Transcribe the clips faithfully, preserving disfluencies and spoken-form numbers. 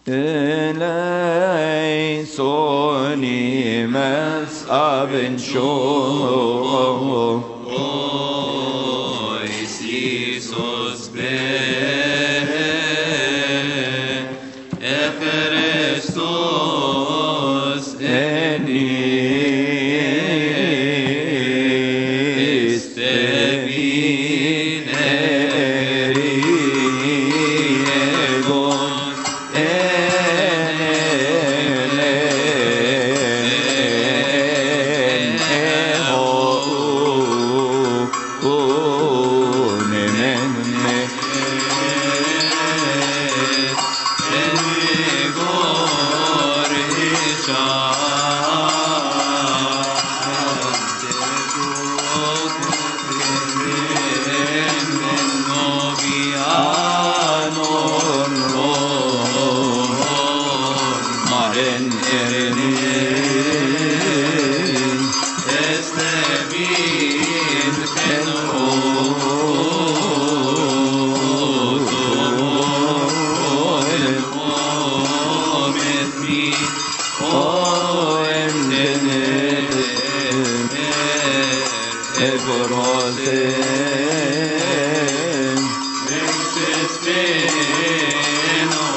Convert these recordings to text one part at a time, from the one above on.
eleisoni mes aben show ois Iisus be Efrestos enis tevin eriegon enelen eho unemenne enigor hisha Maren erenin estevin enotomoren ometmi oendener egorosen existeno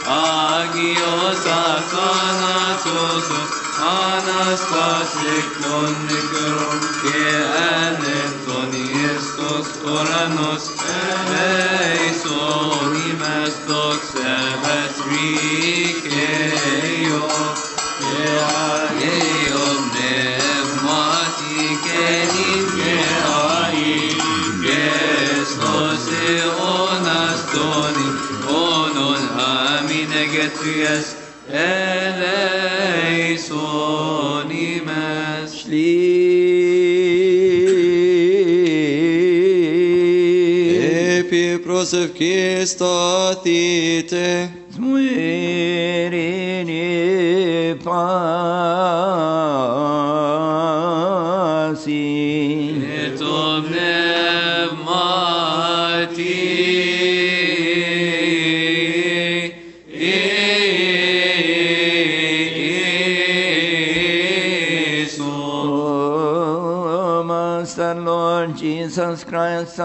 Agios Athanatos Anastasik non Nikron Ke Anethoniestos Oranos Eleison Imestos Sebet Rikeio Keageiom Nevmati Kenim Keai Kestos Eonastoni Onon Aminegetrias Eleison Imes Epi prosef Christatite Zmuirini pasi Etom Nevmati Oh, Master Lord Jesus Christ,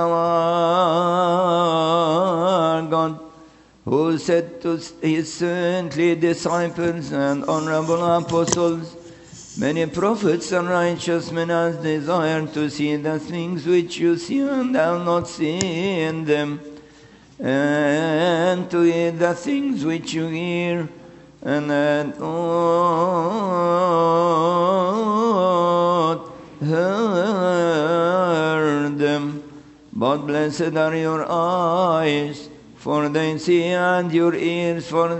our God, who said to his saintly disciples and honorable apostles, many prophets and righteous men have desired to see the things which you see and have not seen them, and to hear the things which you hear and have not heard them. But blessed are your eyes, for they see, and your ears, for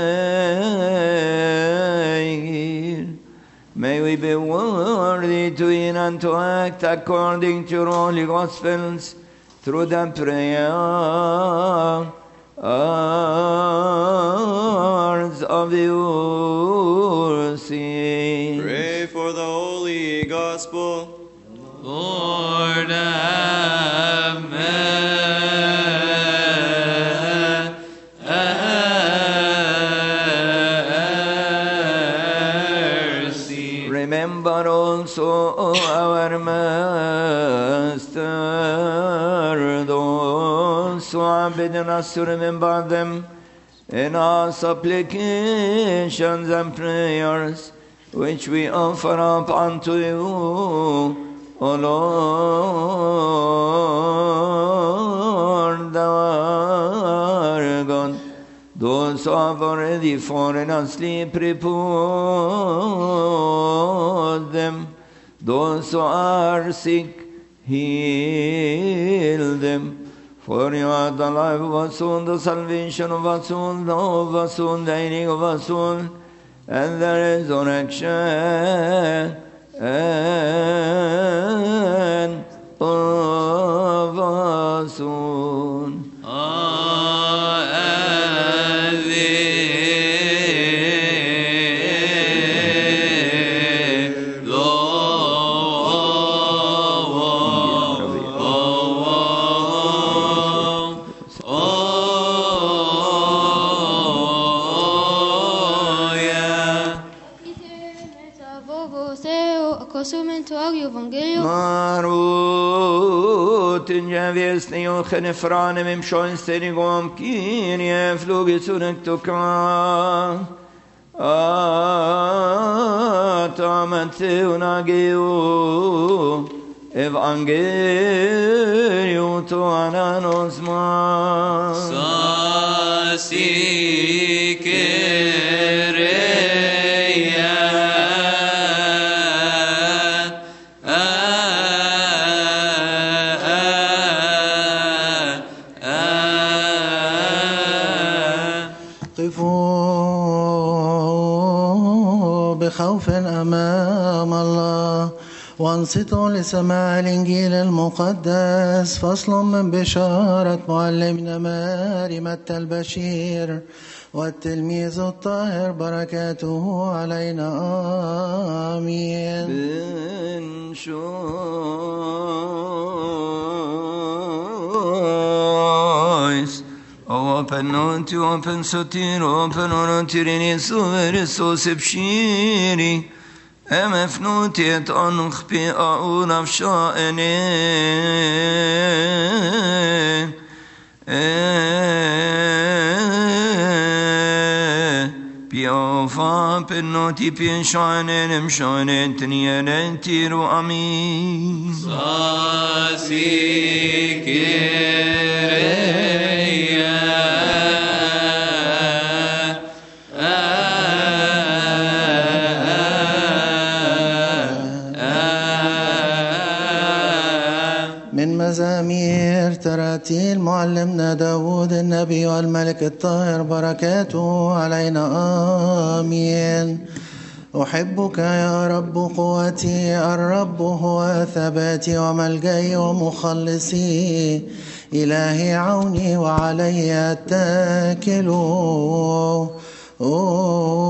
they hear. May we be worthy to hear and to act according to your holy Gospels, through the prayers of your saints. Pray for the Holy Gospel. Lord have mercy. Remember also our Master, those who have bidden us to remember them in our supplications and prayers, which we offer up unto you, O Lord our God. Those who have already fallen asleep, repose them. Those who are sick, heal them. For you are the life of us all, the salvation of us all, the hope of us all, the healing of us all, and the resurrection and of us all. Marut javiesni ochen efranem im schoinsteni gom kinie flugi zunektuka atamante unageu evangeliu tu ananos ma بخوف أمام الله وانصتوا لسماع الإنجيل المقدس. فصل من بشارة معلمنا ماري متى البشير والتلميذ الطاهر بركاته علينا آمين. بن شويس Open unto open sotir open onotirini suveris bshiri emefnutit ankhpi aun afshaene بيوفا بنوتي بيشانن مشانن تنينن تيرو أمين صاسي من مزامير تراتيل معلمنا داود النبي والملك الطاهر بركاته علينا آمين. أحبك يا رب قوتي، الرب هو ثباتي وملجئي ومخلصي، إلهي عوني وعلي أتكل.